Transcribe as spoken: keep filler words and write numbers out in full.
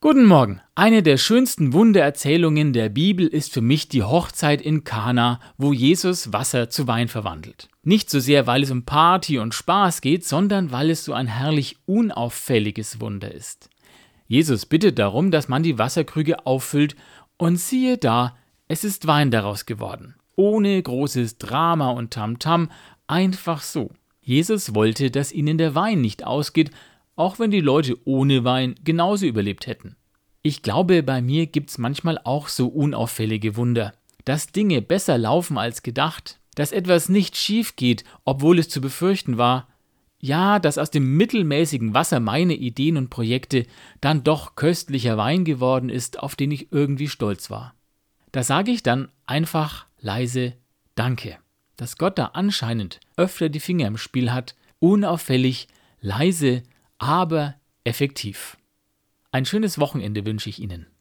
Guten Morgen. Eine der schönsten Wundererzählungen der Bibel ist für mich die Hochzeit in Kana, wo Jesus Wasser zu Wein verwandelt. Nicht so sehr, weil es um Party und Spaß geht, sondern weil es so ein herrlich unauffälliges Wunder ist. Jesus bittet darum, dass man die Wasserkrüge auffüllt und siehe da, es ist Wein daraus geworden. Ohne großes Drama und Tamtam, einfach so. Jesus wollte, dass ihnen der Wein nicht ausgeht, auch wenn die Leute ohne Wein genauso überlebt hätten. Ich glaube, bei mir gibt's manchmal auch so unauffällige Wunder, dass Dinge besser laufen als gedacht, dass etwas nicht schief geht, obwohl es zu befürchten war. Ja, dass aus dem mittelmäßigen Wasser meine Ideen und Projekte dann doch köstlicher Wein geworden ist, auf den ich irgendwie stolz war. Da sage ich dann einfach leise Danke, dass Gott da anscheinend öfter die Finger im Spiel hat, unauffällig, leise, aber effektiv. Ein schönes Wochenende wünsche ich Ihnen.